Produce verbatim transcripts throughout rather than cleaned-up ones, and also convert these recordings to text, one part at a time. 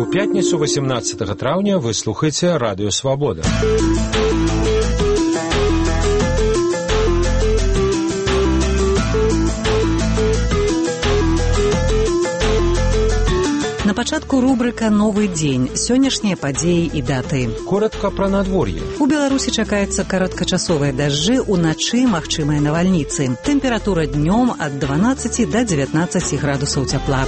У пятніцу восемнадцатага траўня вы слухаеце радыё «Свабода». На пачатку рубрыка «Новы дзень». Сённяшнія падзеі і даты. Коратка пра надвор'е. У Беларусі чакаецца кароткачасовыя дажджы, уначы магчымыя навальніцы. Тэмпература днём ад дванаццаці да дзевятнаццаці градусаў цяпла.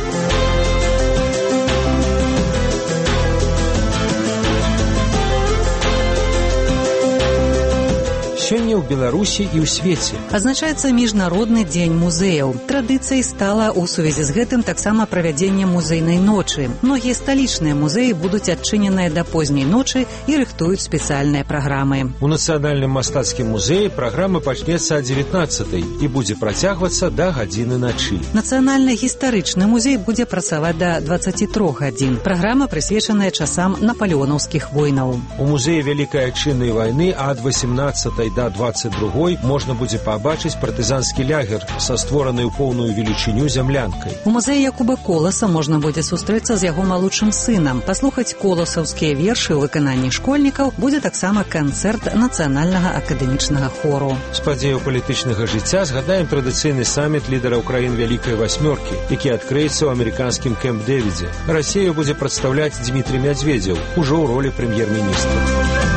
Сёння ў Беларусі і ў свеце. Адзначаецца міжнародны дзень музеяў. Традыцыяй стала ў сувязі з гэтым таксама правядзенне музейнай ночы. Многія сталічныя музеі будуць адчыненыя да позняй ночы і рыхтуюць спецыяльныя праграмы. У Нацыянальным мастацкім музеі праграма пачнецца ад дзевятнаццатай і будзе працягвацца да гадзіны начы. Нацыянальны гістарычны музей будзе працаваць да дваццаці трох гадзін. Праграма прысвечаная часам напалеонаўскіх войнаў. У музеі Вялікай Адчыннай вайны ад восемнаццатай да дваццаць другой можна будзе пабачыць партызанскі лягер са створанай у поўную велічыню зямлянкай. У музеі Якуба Коласа можна будзе сустрэцца з яго малодшым сынам, паслухаць коласаўскія вершы ў выкананні школьнікаў, будзе таксама канцэрт нацыянальнага акадэмічнага хору. З падзеяў палітычнага жыцця згадаем традыцыйны саміт лідэраў краін Вялікай васьмёркі, які адкрыецца ў амерыканскім Кэмп-Дэвідзе. Расію будзе прадстаўляць Дмітрий Мядзведзеў, ужо ў ролі прэм'ер-міністра.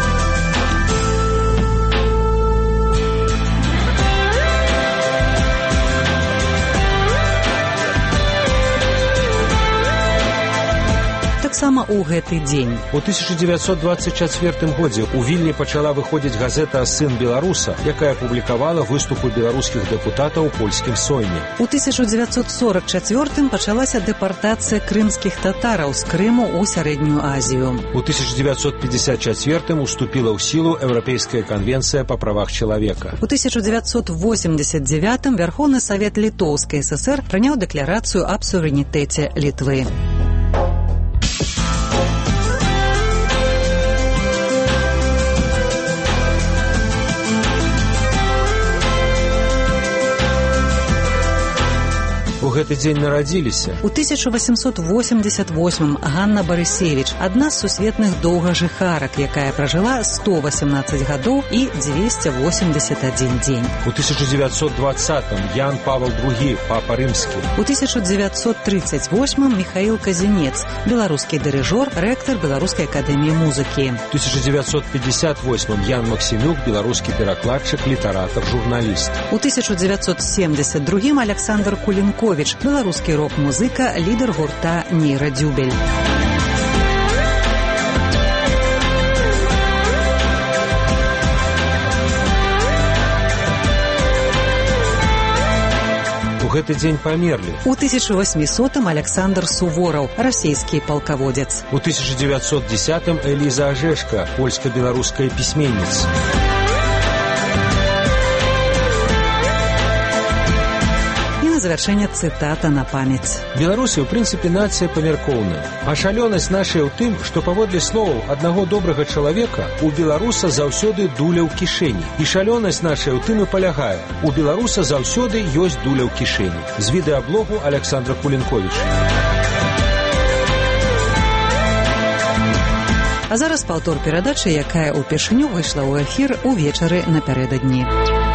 Таксама ў гэты дзень. У тысяча дзевяцьсот дваццаць чацвёртым годзе ў Вільні пачала выходзіць газета «Сын беларуса», якая публікавала выступы беларускіх дэпутатаў у польскім Сойме. У тысяча дзевяцьсот сорак чацвёртым пачалася дэпартацыя крымскіх татараў з Крыму ў сярэднюю Азію. У тысяча дзевяцьсот пятьдесят чацвёртым уступіла ў сілу Еўрапейская канвенцыя па правах чалавека. У тысяча дзевяцьсот восемьдесят девятым Верховны Савет Літоўскай ССР прыняў дэкларацыю аб суверэнітэце Літвы. У гэты дзень нарадзіліся. У тысяча восемьсот восемьдесят восьмым Ганна Барысевіч, адна з сусветных доўгажыхарак, якая пражыла сто восемнадцаць гадоў і дзвесце восемьдесят адзін дзень. У тысяча дзевяцьсот двадцатым Ян Павел другі, папа рымскі. У тысяча дзевяцьсот тридцать восьмым Михаил Казинец, беларускі дырыжор, рэктар Беларускай акадэміі музыкі. У тысяча дзевяцьсот пятьдесят восьмым Ян Максімюк, беларускі перакладчык, літаратар, журналіст. У тысяча дзевяцьсот семьдесят другім Александр Кулінковіч, беларускі рок-музыка, лідар гурта «Нейрадзюбель». У гэты дзень памерлі. У тысяча восьмісотым Александр Сувораў, расійскі палкаводзец. У тысяча дзевяцьсот дзесятым Эліза Ажэшка, польска-беларуская пісьменніца. Завяршэнне цытата на памяць. Беларусы, ў прынцыпе, нацыя памяркоўная. А шалёнасць нашая ў тым, што паводле словаў аднаго добрага чалавека у беларуса заўсёды дуля ў кішэні. І шалёнасць нашая ў тым і палягае. У беларуса заўсёды ёсць дуля ў кішэні. З відэаблогу Александра Кулінковіча. А зараз паўтор перадачы, якая ўпершыню выйшла ў эфір увечары напярэдадні.